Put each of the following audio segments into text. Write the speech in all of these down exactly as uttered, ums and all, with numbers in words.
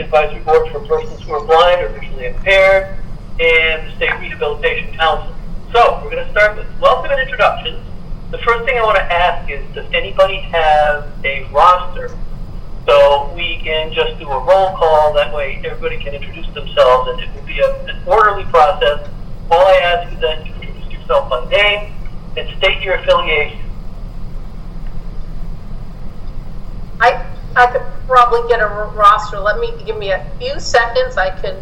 Advisory Board for Persons Who Are Blind or Visually Impaired, and the State Rehabilitation Council. So, we're going to start with welcome and introductions. The first thing I want to ask is, does anybody have a roster? So we can just do a roll call, that way everybody can introduce themselves, and it will be a, an orderly process. All I ask is that you introduce yourself by name and state your affiliation. I I could probably get a roster. Let me, give me a few seconds, I can,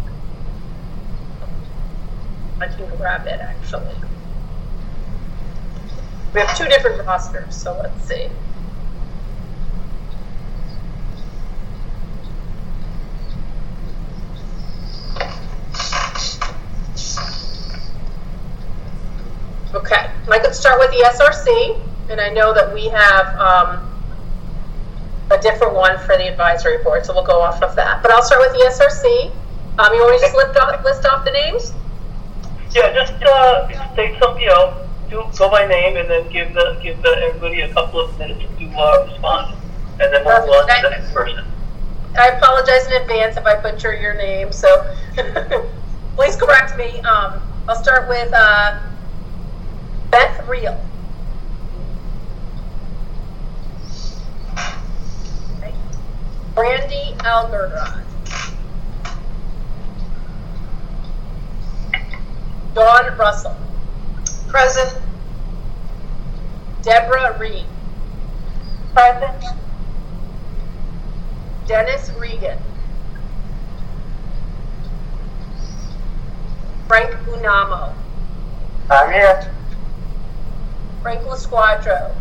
I can grab it actually. We have two different rosters, so let's see. Okay, I could start with the S R C, and I know that we have um, a different one for the advisory board, so we'll go off of that. But I'll start with the S R C. Um, you want me to just list off, list off the names? Yeah, just uh, state some, you know, do, go by name, and then give the give the, everybody a couple of minutes to uh, respond, and then we'll move on to the next person. I apologize in advance if I butcher your name, so please correct me. Um, I'll start with uh, Beth Reel. Okay. Brandy Algerrod. Dawn Russell. Present. Deborah Reed. Present. Dennis Regan. Frank Unamo. I'm here. Frank Lasquadro.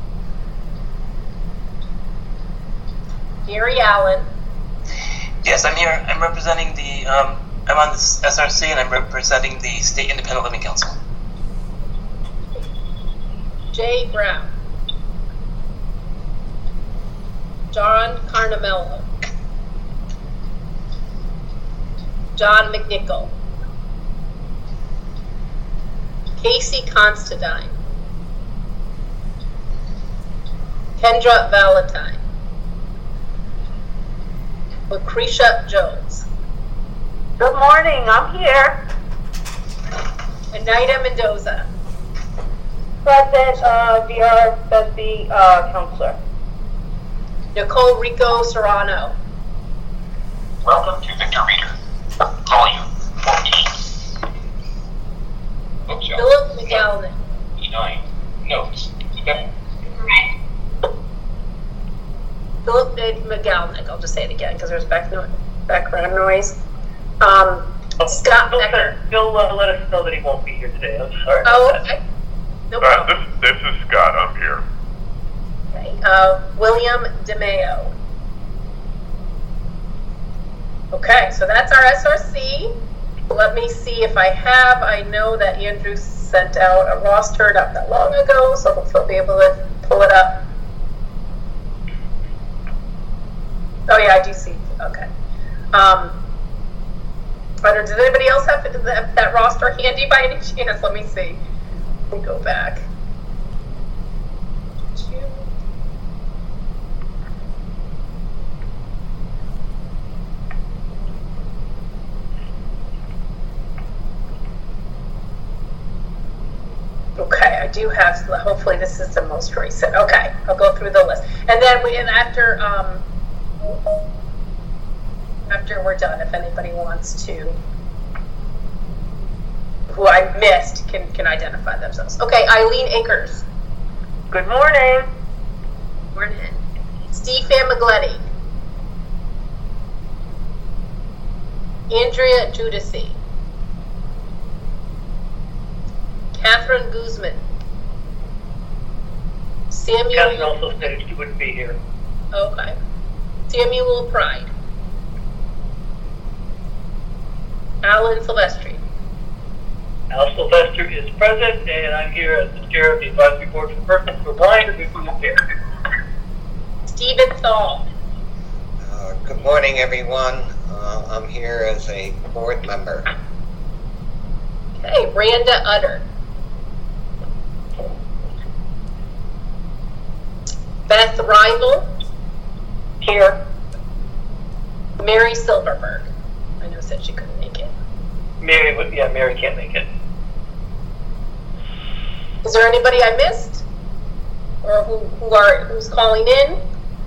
Gary Allen. Yes, I'm here. I'm representing the, um, I'm on this S R C and I'm representing the State Independent Living Council. Jay Brown. John Carnamello. John McNichol. Casey Constantine. Kendra Valentine. Lucretia Jones. Good morning, I'm here. Anita Mendoza. Present, uh, V R Bessie, uh, counselor. Nicole Rico Serrano. Welcome to Victor Reader, volume fourteen. Bookshelf. Philip McGowan. nine. Notes. Seven. Philip McGowan. I'll just say it again because there's back no- background noise. Um, Oh, Scott Bill, Becker. Bill uh, let us know that he won't be here today. I'm sorry. Oh, about that. okay. No Uh, problem. this, this is Scott. I'm here. Okay. Uh, William DeMeo. Okay, so that's our S R C. Let me see if I have. I know that Andrew sent out a roster not that long ago, so hopefully I'll be able to pull it up. Oh yeah, I do see. Okay. Um, but does anybody else have that, that roster handy by any chance? Let me see. Let me go back. Two. Okay, I do have, hopefully this is the most recent. Okay, I'll go through the list. And then we, and after, um, after we're done, if anybody wants to, who I missed, can, can identify themselves. Okay, Eileen Akers. Good morning. Morning. Steve Famigletti. Andrea Judici. Catherine Guzman. Samuel. Catherine also stated she wouldn't be here. Okay. Samuel Pride. Alan Silvestri. Al Sylvester is present, and I'm here as the chair of the advisory board for persons who are blind and visually impaired. Stephen Thal. Uh, good morning, everyone. Uh, I'm here as a board member. Okay, Randa Utter. Beth Rival. Here. Mary Silverberg. I know said she couldn't make it. Mary would, yeah, Mary can't make it. Is there anybody I missed? Or who, who are, who's calling in?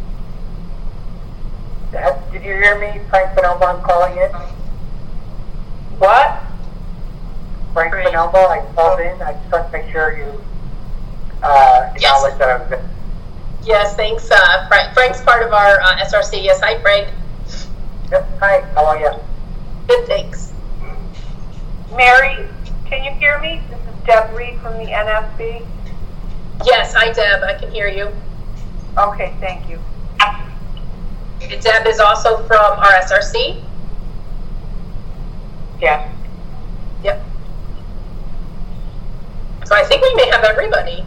Did you hear me? Frank Benelba calling in. What? Frank Frank. Benelba, I called in. I just want to make sure you uh, acknowledge Yes. that I was. Yes, thanks. Uh, Frank. Frank's part of our uh, S R C. Yes, hi, Frank. Yep. Hi. How are you? Good, thanks. Mary, can you hear me? This is Deb Reed from the N F B. Yes, hi, Deb. I can hear you. Okay, thank you. Deb is also from our S R C. Yes. Yep. So I think we may have everybody.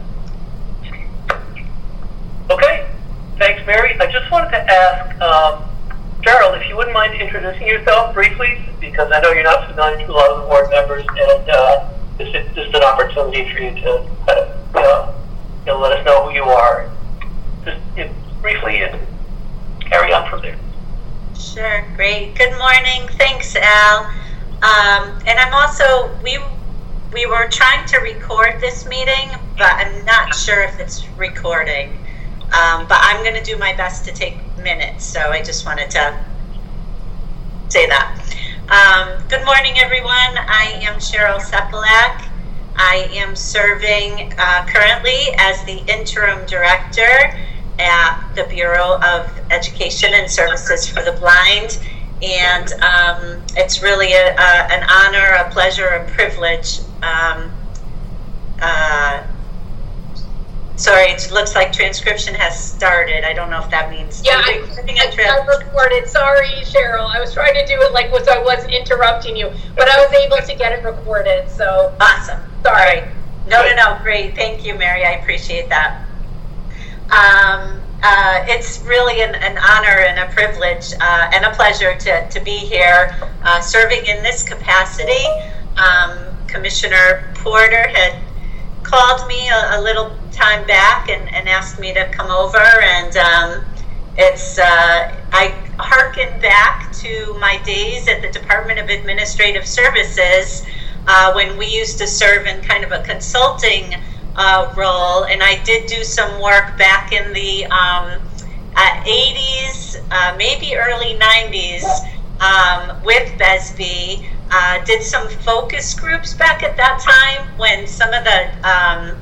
Okay, thanks, Mary. I just wanted to ask, um, Gerald, if you wouldn't mind introducing yourself briefly, because I know you're not familiar to a lot of the board members, and uh, this is just an opportunity for you to kind of, you know, you know, let us know who you are. Just you know, briefly and carry on from there. Sure, great. Good morning. Thanks, Al. Um, and I'm also, we we were trying to record this meeting, but I'm not sure if it's recording. Um, but I'm going to do my best to take minutes, so I just wanted to say that. Um, good morning, everyone. I am Cheryl Sepelak. I am serving uh, currently as the interim director at the Bureau of Education and Services for the Blind. And um, it's really a, a, an honor, a pleasure, a privilege. Um, uh, sorry, it looks like transcription has started. I don't know if that means... Yeah, I, I, I recorded. Sorry, Cheryl. I was trying to do it like was I wasn't interrupting you, but I was able to get it recorded, so... Awesome. Sorry. No, no, no. Great. Thank you, Mary. I appreciate that. Um, uh, it's really an, an honor and a privilege uh, and a pleasure to, to be here uh, serving in this capacity. Um, Commissioner Porter had called me a, a little time back and, and asked me to come over, and um, it's uh, I hearken back to my days at the Department of Administrative Services uh, when we used to serve in kind of a consulting Uh, role, and I did do some work back in the um, uh, eighties, uh, maybe early nineties um, with B E S B. Uh, did some focus groups back at that time when some of the um,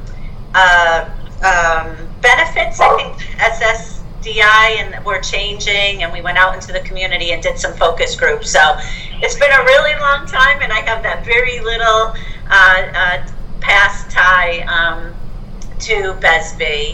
uh, um, benefits, I think S S D I and were changing, and we went out into the community and did some focus groups. So it's been a really long time, and I have that very little uh, uh, past tie um, to B E S B.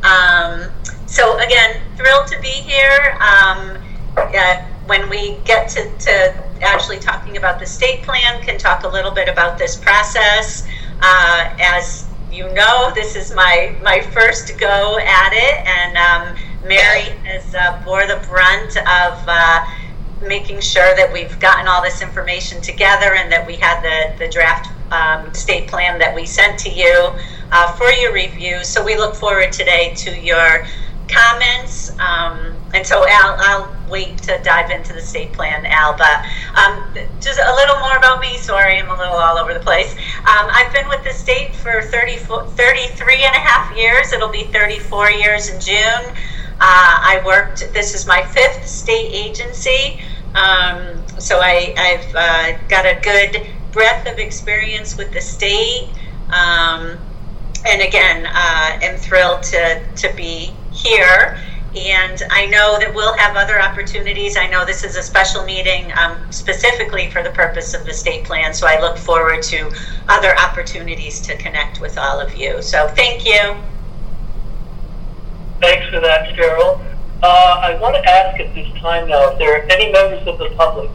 Um, so again, thrilled to be here. Um, uh, when we get to, to actually talking about the state plan, can talk a little bit about this process. Uh, as you know, this is my, my first go at it, and um, Mary has uh, bore the brunt of uh, making sure that we've gotten all this information together and that we had the, the draft Um, state plan that we sent to you uh, for your review. So we look forward today to your comments. Um, and so Al, I'll wait to dive into the state plan, Al, but um, just a little more about me. Sorry, I'm a little all over the place. Um, I've been with the state for thirty, thirty-three and a half years. It'll be thirty-four years in June. Uh, I worked, this is my fifth state agency. Um, so I, I've uh, got a good breadth of experience with the state, um, and again, uh, am thrilled to, to be here. And I know that we'll have other opportunities. I know this is a special meeting um, specifically for the purpose of the state plan, so I look forward to other opportunities to connect with all of you. So thank you. Thanks for that, Cheryl. Uh, I want to ask at this time now if there are any members of the public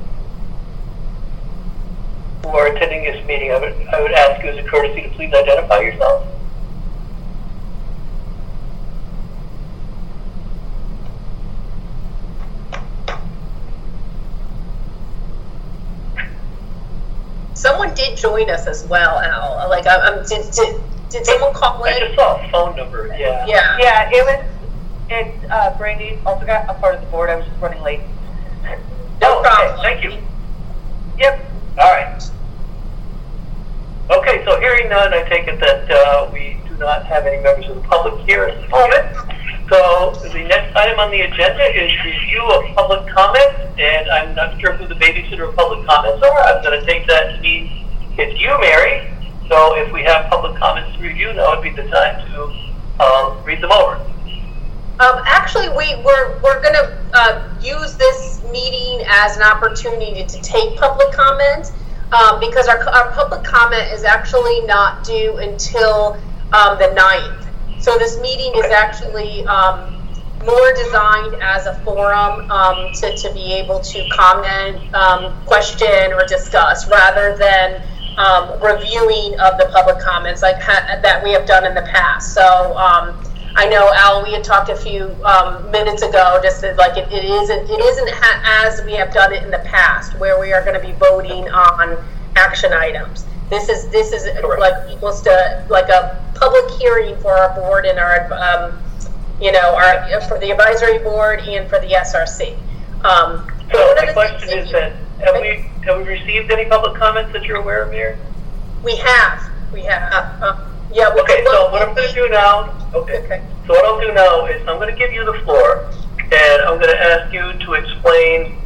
who are attending this meeting. I would, I would ask you as a courtesy to please identify yourself. Someone did join us as well, Al. Like, um, did, did, did someone call in? I just saw a phone number, yeah. Yeah. Yeah, it was, it's, uh, Brandy also got a part of the board. I was just running late. Oh, have any members of the public here at the moment. So the next item on the agenda is review of public comments, and I'm not sure who the babysitter of public comments are. I'm going to take that to mean it's you, Mary. So if we have public comments to review, now would be the time to um, read them over. Um, actually, we, we're, we're going to uh, use this meeting as an opportunity to take public comment um, because our, our public comment is actually not due until um, the ninth. So this meeting is actually um, more designed as a forum um, to, to be able to comment, um, question, or discuss rather than um, reviewing of the public comments like ha- that we have done in the past. So um, I know, Al, we had talked a few um, minutes ago, just that, like it, it isn't it isn't ha- as we have done it in the past, where we are going to be voting on action items. This is this is Correct. like almost a like a public hearing for our board and our um, you know our for the advisory board and for the S R C. Um, so my question is that have we have we received any public comments that you're aware of here? We have. We have. Uh, uh, Yeah. We, okay, well, so what I'm going to do now, okay. okay. So what I'll do now is I'm going to give you the floor, and I'm going to ask you to explain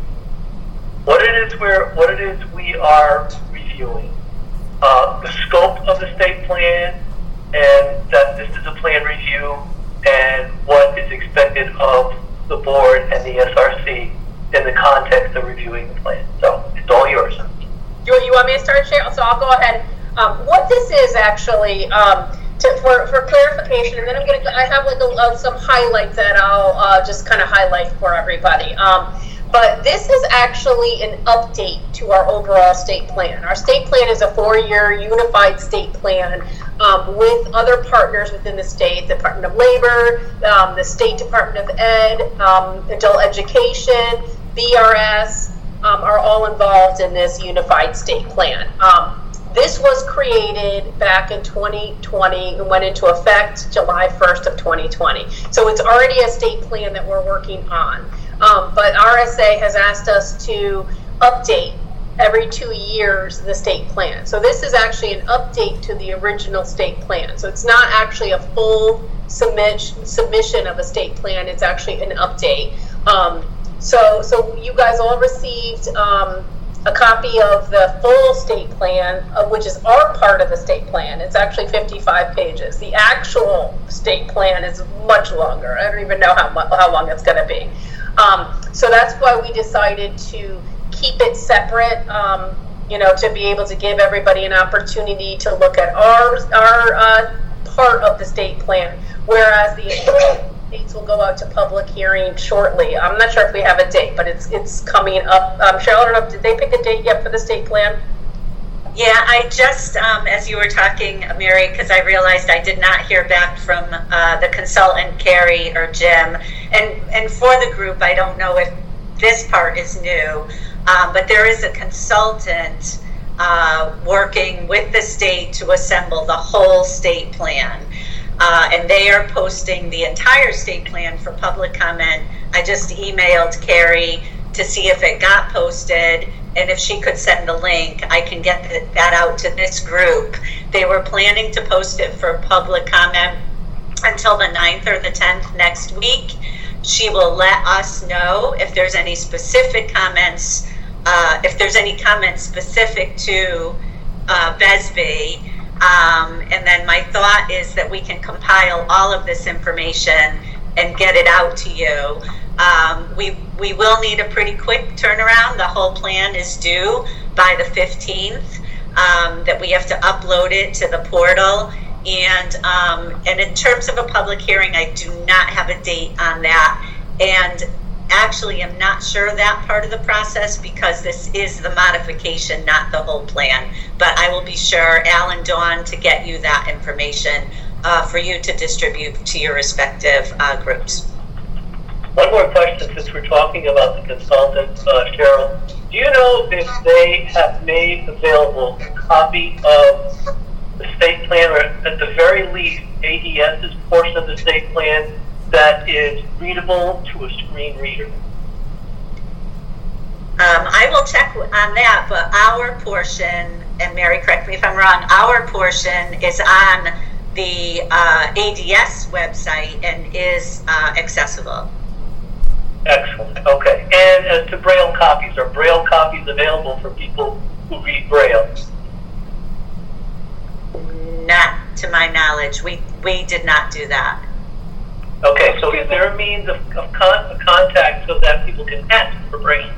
what it is we're, what it is we are reviewing, uh, the scope of the state plan, and that this is a plan review, and what is expected of the board and the S R C in the context of reviewing the plan. So it's all yours. You, you want me to start, Cheryl? So I'll go ahead. Um, what this is actually, um, to, for, for clarification, and then I'm going to, I have like a, uh, some highlights that I'll uh, just kind of highlight for everybody. Um, but this is actually an update to our overall state plan. Our state plan is a four-year unified state plan um, with other partners within the state, the Department of Labor, um, the State Department of Ed, um, Adult Education, B R S, um, are all involved in this unified state plan. Um, This was created back in twenty twenty and went into effect July first of twenty twenty. So it's already a state plan that we're working on. Um, but R S A has asked us to update every two years the state plan. So this is actually an update to the original state plan. So it's not actually a full submit, submission of a state plan. It's actually an update. Um, so, so you guys all received um, a copy of the full state plan, uh, which is our part of the state plan. It's actually fifty-five pages. The actual state plan is much longer. I don't even know how much, how long it's going to be. Um, so that's why we decided to keep it separate, um, you know, to be able to give everybody an opportunity to look at our, our uh, part of the state plan, whereas the dates will go out to public hearing shortly. I'm not sure if we have a date, but it's it's coming up. Um, Cheryl, I don't know, did they pick a date yet for the state plan? Yeah, I just, um, as you were talking, Mary, because I realized I did not hear back from uh, the consultant, Carrie or Jim. And, and for the group, I don't know if this part is new, um, but there is a consultant uh, working with the state to assemble the whole state plan. Uh, and they are posting the entire state plan for public comment. I just emailed Carrie to see if it got posted, and if she could send the link, I can get the, that out to this group. They were planning to post it for public comment until the ninth or the tenth next week. She will let us know if there's any specific comments, uh, if there's any comments specific to uh, B S B Y. Um, and then my thought is that we can compile all of this information and get it out to you. Um, we we will need a pretty quick turnaround. The whole plan is due by the fifteenth. Um, that we have to upload it to the portal. And um, and in terms of a public hearing, I do not have a date on that. And actually, I'm not sure of that part of the process because this is the modification, not the whole plan. But I will be sure, Al and Dawn, to get you that information uh, for you to distribute to your respective uh, groups. One more question since we're talking about the consultant, uh, Cheryl. Do you know if they have made available a copy of the state plan, or at the very least, ADS's portion of the state plan that is readable to a screen reader? Um, I will check on that, but our portion, and Mary, correct me if I'm wrong, our portion is on the uh, A D S website and is uh, accessible. Excellent. Okay. And as to Braille copies, are Braille copies available for people who read Braille? Not to my knowledge. We we did not do that. Okay. So is there a means of, of, con- of contact so that people can ask for Braille?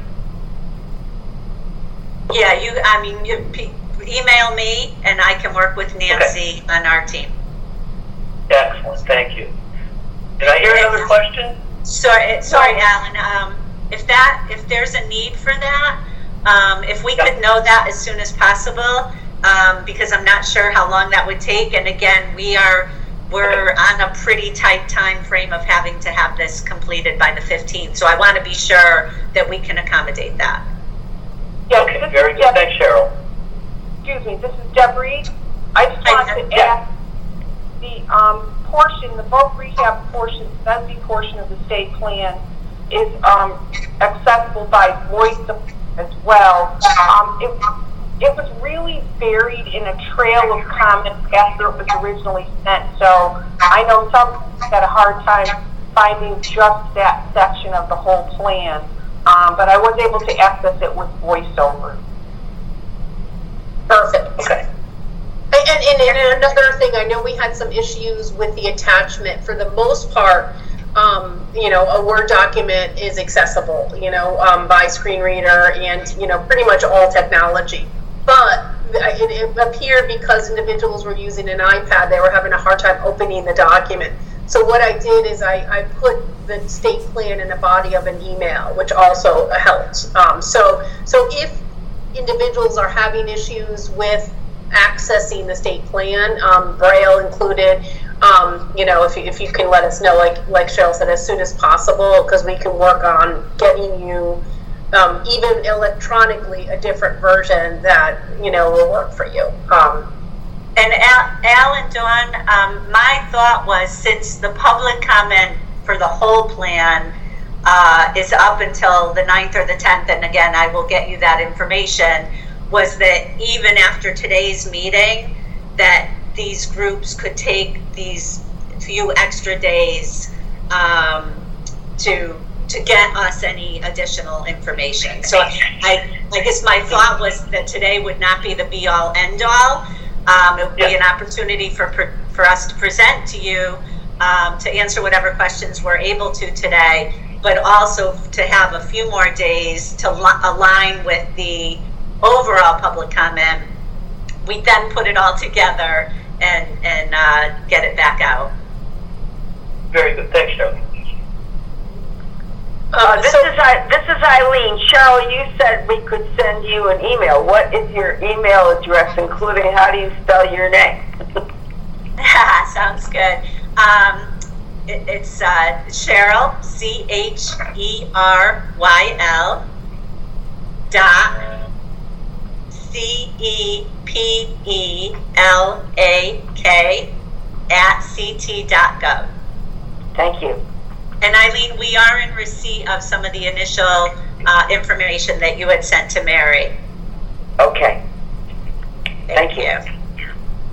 Yeah, you. I mean, you p- email me, and I can work with Nancy okay. on our team. Excellent. Thank you. Did I hear another question? Sorry, sorry, Alan. Um, if that, if there's a need for that, um, if we could know that as soon as possible, um, because I'm not sure how long that would take. And again, we are we're on a pretty tight time frame of having to have this completed by the fifteenth. So I want to be sure that we can accommodate that. Yes, okay, very good. Deb- Thanks, Cheryl. Excuse me, this is Deb Reed. I just wanted to yeah. ask the um, portion, the voc rehab portion, the S E N portion of the state plan is um, accessible by voice as well. Um, it, it was really buried in a trail of comments after it was originally sent. So I know some had a hard time finding just that section of the whole plan. Um, but I was able to access it with voiceover. Perfect. Okay. And, and, and another thing, I know we had some issues with the attachment. For the most part, um, you know, a Word document is accessible, you know, um, by screen reader and, you know, pretty much all technology. But it, it appeared because individuals were using an iPad, they were having a hard time opening the document. So what I did is I, I put the state plan in the body of an email, which also helped. Um, so so if individuals are having issues with accessing the state plan, um, Braille included, um, you know, if you, if you can let us know, like like Cheryl said, as soon as possible, because we can work on getting you, um, even electronically, a different version that, you know, will work for you. Um, And Al, Al and Dawn, um, my thought was, since the public comment for the whole plan uh, is up until the ninth or the tenth, and again, I will get you that information, was that even after today's meeting, that these groups could take these few extra days um, to to get us any additional information. So I, I guess my thought was that today would not be the be-all, end-all. Um, it would be an opportunity for for us to present to you, um, to answer whatever questions we're able to today, but also to have a few more days to li- align with the overall public comment. We then put it all together and and uh, get it back out. Very good. Thanks, Cheryl. Uh, this so, is I, this is Eileen. Cheryl, you said we could send you an email. What is your email address, including how do you spell your name? Sounds good. Um, it, it's uh, Cheryl, C H E R Y L dot C E P E L A K at C T dot gov. Thank you. And Eileen, we are in receipt of some of the initial uh, information that you had sent to Mary. Okay. Thank, Thank you. you.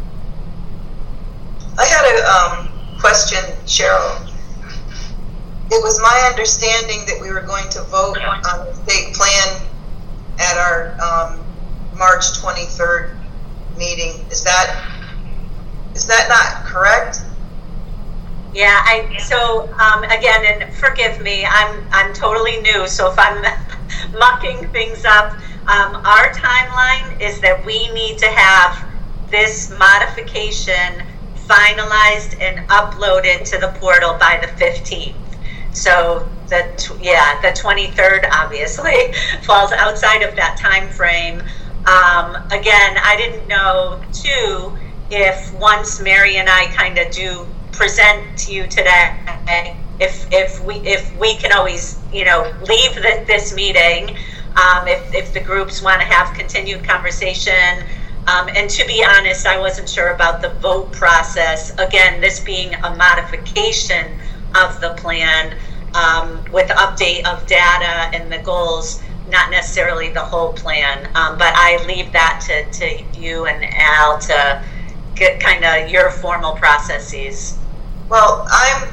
I had a um, question, Cheryl. It was my understanding that we were going to vote on the state plan at our um, March twenty-third meeting. Is that is that not correct? Yeah, I so um, again, and forgive me, I'm I'm totally new, so if I'm mucking things up, um, our timeline is that we need to have this modification finalized and uploaded to the portal by the fifteenth. So the yeah, the twenty-third obviously falls outside of that time frame. Um, again, I didn't know too if once Mary and I kind of do present to you today, if if we if we can always, you know, leave the, this meeting, um, if if the groups want to have continued conversation. Um, and to be honest, I wasn't sure about the vote process. Again, this being a modification of the plan um, with update of data and the goals, not necessarily the whole plan. Um, but I leave that to, to you and Al to get kind of your formal processes? Well, I'm,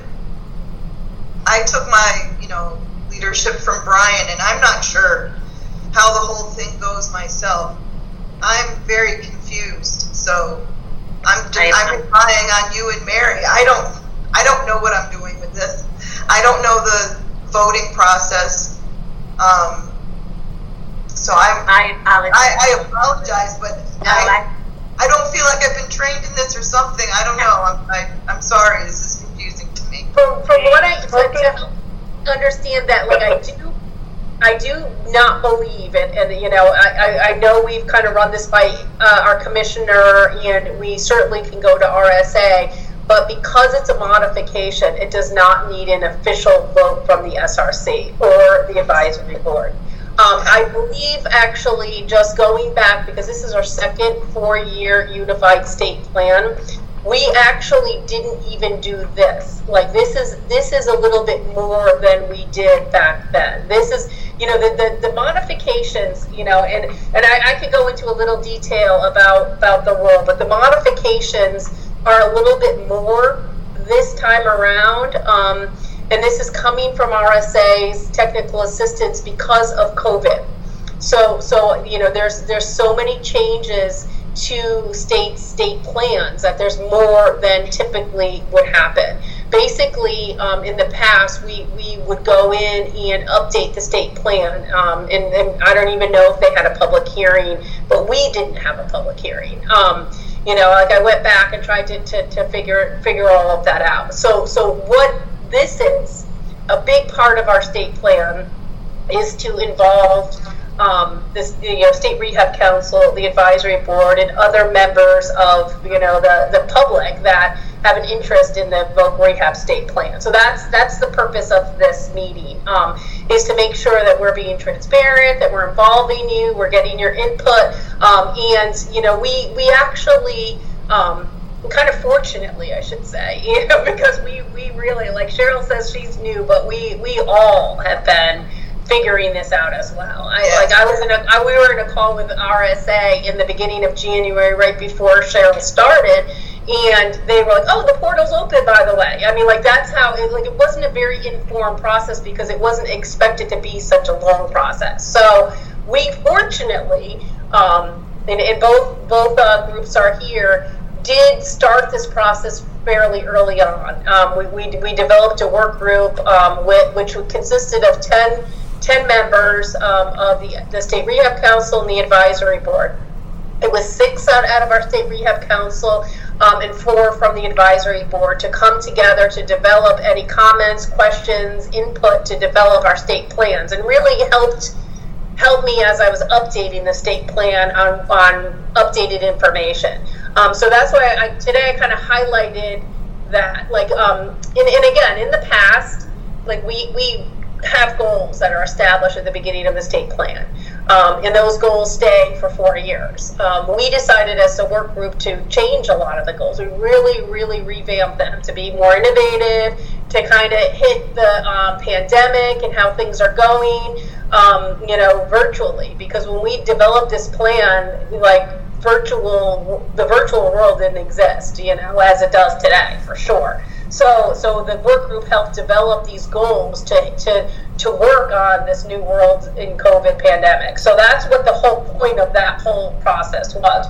I took my, you know, leadership from Brian, and I'm not sure how the whole thing goes myself. I'm very confused, so I'm just, I'm relying on you and Mary. I don't, I don't know what I'm doing with this. I don't know the voting process. Um, so I'm, I apologize. I, I apologize, but no, I, I, I don't feel like I've been trained in this or something. I don't know. I'm, I, I'm sorry. This is confusing to me. From, from what I to understand that, like I do, I do not believe it, and you know, I, I, I know we've kind of run this by uh, our commissioner, and we certainly can go to R S A. But because it's a modification, it does not need an official vote from the S R C or the advisory board. Um, I believe actually just going back, because this is our second four-year unified state plan, we actually didn't even do this. Like this is this is a little bit more than we did back then. This is, you know, the the, the modifications, you know, and, and I, I could go into a little detail about, about the role, but the modifications are a little bit more this time around. Um, and this is coming from R S A's technical assistance because of COVID. So, so you know, there's there's so many changes to state state plans that there's more than typically would happen. Basically, um, in the past, we, we would go in and update the state plan, um, and, and I don't even know if they had a public hearing, but we didn't have a public hearing. Um, you know, like I went back and tried to, to, to figure figure all of that out. So, so what this is, a big part of our state plan is to involve um, this, you know, State Rehab Council, the advisory board, and other members of, you know, the, the public that have an interest in the voc rehab state plan. So that's that's the purpose of this meeting, um, is to make sure that we're being transparent, that we're involving you, we're getting your input, um, and you know, we we actually. Um, kind of fortunately, I should say, you know, because we, we really, like Cheryl says, she's new, but we, we all have been figuring this out as well. I yes. like I was in a I, we were in a call with R S A in the beginning of January, right before Cheryl started, and they were like, "Oh, the portal's open, by the way." I mean, like that's how it, like it wasn't a very informed process because it wasn't expected to be such a long process. So we fortunately, um, and, and both both uh, groups are here, did start this process fairly early on. Um, we, we, we developed a work group um, with, which consisted of ten, ten members um, of the, the State Rehab Council and the Advisory Board. It was six out, out of our State Rehab Council um, and four from the Advisory Board to come together to develop any comments, questions, input to develop our state plans, and really helped helped me as I was updating the state plan on, on updated information. Um, so that's why I, today I kind of highlighted that, like, um, and, and again, in the past, like we, we have goals that are established at the beginning of the state plan, um, and those goals stay for four years. Um, we decided as a work group to change a lot of the goals. We really, really revamped them to be more innovative, to kind of hit the um, pandemic and how things are going, um, you know, virtually, because when we developed this plan, like, virtual, the virtual world didn't exist, you know, as it does today, for sure. So, so the work group helped develop these goals to, to, to work on this new world in COVID pandemic. So that's what the whole point of that whole process was.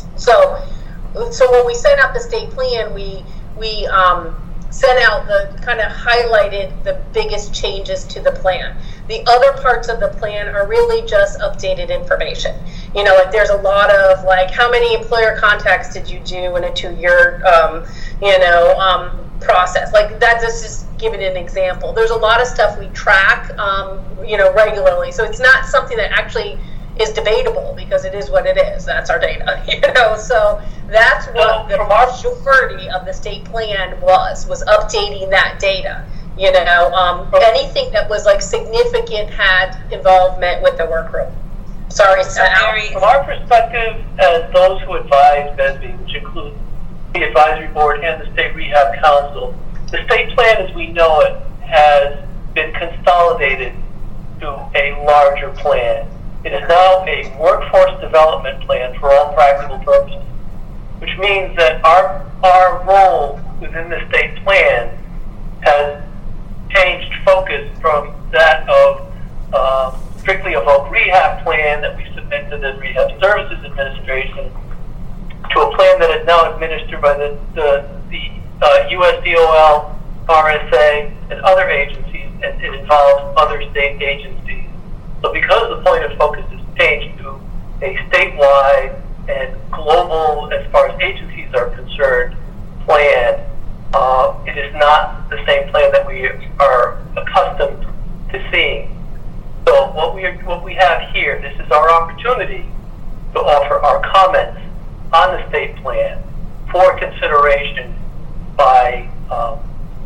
So, so when we sent out the state plan, we, we, um, sent out the kind of highlighted the biggest changes to the plan. The other parts of the plan are really just updated information. You know, like there's a lot of like, how many employer contacts did you do in a two-year, um, you know, um, process? Like that, just just giving an example. There's a lot of stuff we track, um, you know, regularly. So it's not something that actually is debatable because it is what it is. That's our data, you know. So that's what the majority of the state plan was, was updating that data. You know, um, anything that was like significant had involvement with the work group. Sorry, Sal. From our perspective, as those who advise B E S B, which include the advisory board and the State Rehab Council, the state plan as we know it has been consolidated to a larger plan. It is now a workforce development plan for all practical purposes. which means that our, our role within the state plan has changed focus from that of uh, strictly a voc rehab plan that we submit to the Rehab Services Administration to a plan that is now administered by the, the, the uh, U S D O L, R S A, and other agencies, and it involves other state agencies. So because the point of focus has changed to a statewide and global, as far as agencies are concerned, plan, uh, it is not the same plan that we are accustomed to seeing. So what we are, what we have here, this is our opportunity to offer our comments on the state plan for consideration by um,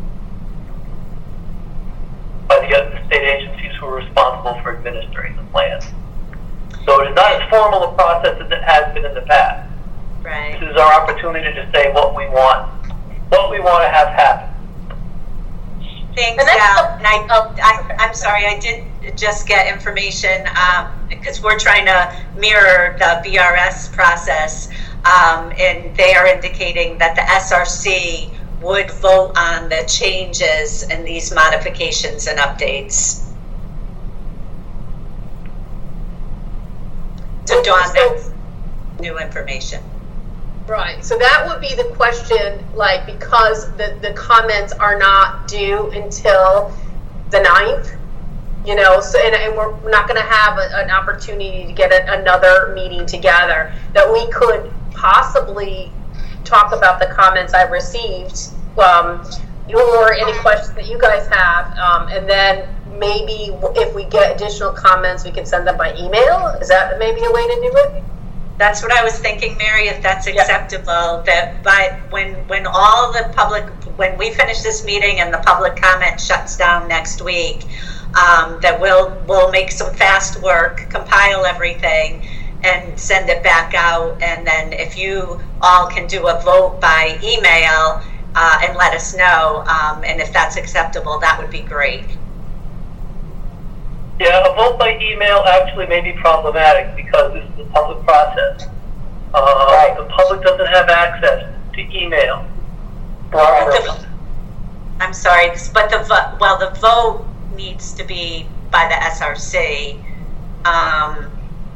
by the, uh, the state agencies who are responsible for administering the plan. So it is not as formal a process as it has been in the past. Right. This is our opportunity to say what we want, what we want to have happen. Thanks, And that's Al. the- And I, oh, I, I'm sorry, I did just get information, um, because we're trying to mirror the B R S process, um, and they are indicating that the S R C would vote on the changes and these modifications and updates. So Dawn, that's new information. Right, so that would be the question, like, because the, the comments are not due until the ninth, you know, so, and, and we're not gonna have a, an opportunity to get a, another meeting together, that we could possibly talk about the comments I've received, um, or any questions that you guys have, um, and then maybe if we get additional comments, we can send them by email. Is that maybe a way to do it? That's what I was thinking, Mary, if that's acceptable, that by, when, when all the public, when we finish this meeting and the public comment shuts down next week, um, that we'll, we'll make some fast work, compile everything, and send it back out, and then if you all can do a vote by email, uh, and let us know, um, and if that's acceptable, that would be great. Yeah, a vote by email actually may be problematic because this is a public process. Uh, Right. The public doesn't have access to email. The- I'm sorry, but the, vo- well, the vote needs to be by the S R C. Um,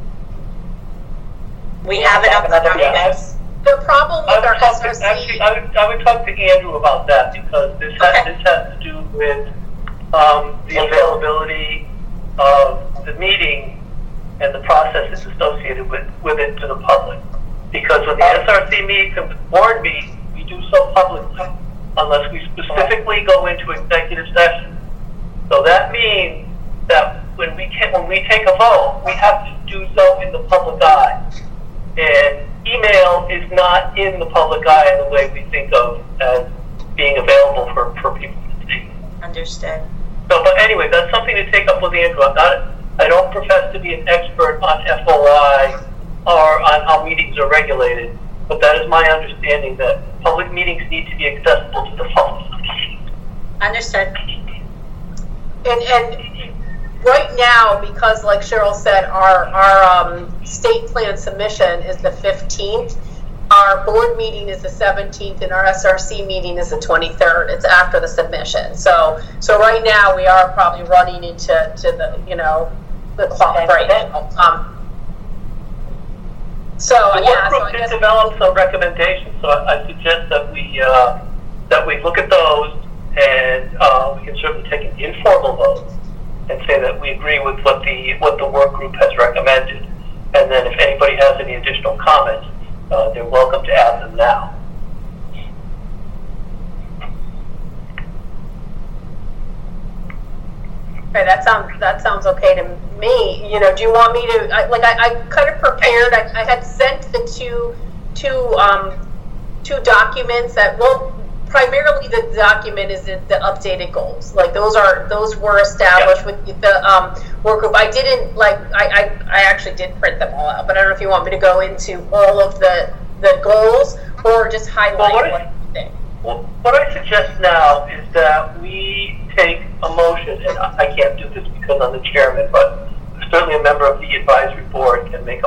we have it up on our Yeah. minutes. The problem I with our would talk to, S R C, actually, I would, I would talk to Andrew about that because this has, Okay. this has to do with um, the availability of the meeting and the processes associated with, with it to the public. Because when the S R C meets and the board meets, we do so publicly unless we specifically go into executive session. So that means that when we can, when we take a vote, we have to do so in the public eye. And email is not in the public eye in the way we think of as being available for, for people to see. Understood. So, but anyway, that's something to take up with Andrew. I'm not, I don't profess to be an expert on F O I or on how meetings are regulated, but that is my understanding that public meetings need to be accessible to the public. Understood. and, and right now, because like Cheryl said, our, our um, state plan submission is the fifteenth, our board meeting is the seventeenth, and our S R C meeting is the twenty-third. It's after the submission. So, so right now we are probably running into to the, you know, the clock right now. Um, so, The yeah, work so group I did guess, develop some recommendations, so I, I suggest that we uh, that we look at those, and uh, we can certainly take an informal vote and say that we agree with what the what the work group has recommended, and then if anybody has any additional comments, uh, they're welcome to add them now. okay, that sounds, that sounds okay to me. You know, do you want me to, I, like, I, I kind of prepared, I, I had sent the two, two, um, two documents that, well, primarily the document is the, the updated goals. Like, those are, those were established with the, um, work group. I didn't, like, I, I, I actually did print them all out, but I don't know if you want me to go into all of the, the goals or just highlight Well, what what if- you think. Well, what I suggest now is that we take a motion, and I I can't do this because I'm the chairman, but certainly a member of the advisory board can make a